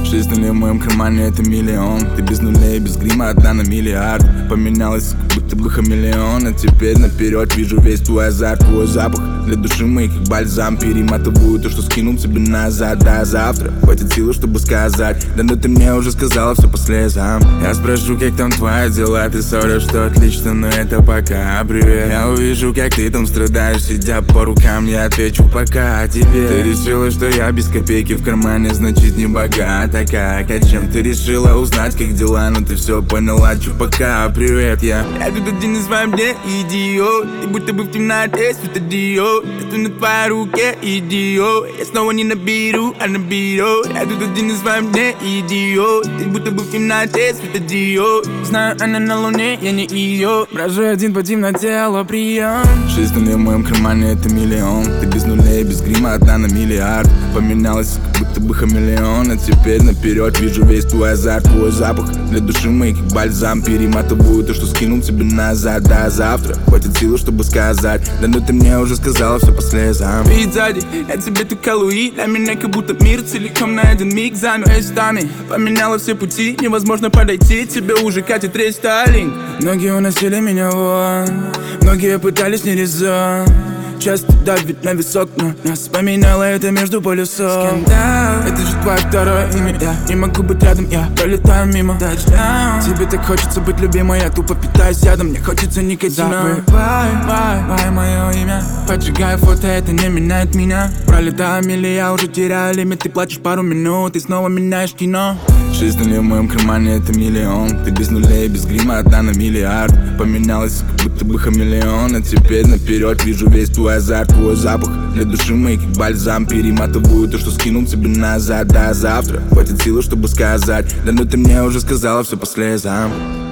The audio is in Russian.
6 нулей в моем кармане — это миллион. Ты без нулей, без грима, одна на миллиард. Поменялась, как будто бы хамелеон. А теперь наперед вижу весь твой азарт. Твой запах для души моей, как бальзам. Перематываю то, что скинул тебе назад. Да, завтра хватит силы, чтобы сказать: да ну ты мне уже сказала все по слезам. Я спрошу, как там твои дела. Ты соврешь, что отлично, но это пока. Привет. Я увижу, как ты там страдаешь, сидя по рукам. Я отвечу пока о тебе. Ты решила, что я без копейки в кармане, значит не богат. А как, о чем ты решила узнать, как дела? Но ты все поняла, чё пока. Привет, я тут один из вам, где идиот. Ты будто бы в темноте светодиод. Я на твоей руке, идиот. Я снова не наберу, а наберу. Я тут один из вам, где идиот. Ты будто бы в темноте светодиод. Знаю, она на луне, я не ее. Брожу один по темноте, алло, прием. 6 нулей в моем кармане — это миллион. Ты без нулей, без грима, одна на миллиард. Поменялась, как будто бы хамелеон. А теперь наперед вижу весь твой азарт. Твой запах для души моей, как бальзам. Перематываю то, что скинул тебе назад. Да, завтра хватит силы, чтобы сказать: да ну ты мне уже сказала все по слезам. Ведь сзади я тебе ту Луи. Для меня как будто мир целиком на один миг замер местами. Поменяла все пути, невозможно подойти. Тебе уже катит рестайлинг. Многие уносили меня вон, многие пытались не резон. Часто давит на висок, но нас поменяло это между полюсов. Скандал, это же твое второе имя. Я не могу быть рядом, я пролетаю мимо. Touchdown. Тебе так хочется быть любимой, я тупо питаюсь ядом. Мне хочется никотина. Забывай мое имя. Поджигаю фото, это не меняет меня. Пролетаю мили, я уже теряю лимит. Ты плачешь пару минут и снова меняешь кино. 6 нулей в моем кармане — это миллион. Ты без нулей, без грима, одна на миллиард. Поменялась, как будто бы хамелеон. А теперь наперед вижу весь твой азарт. Твой запах для души моей, как бальзам. Перематываю то, что скинул тебе назад. Да, завтра хватит силы, чтобы сказать: да ну ты мне уже сказала все по слезам.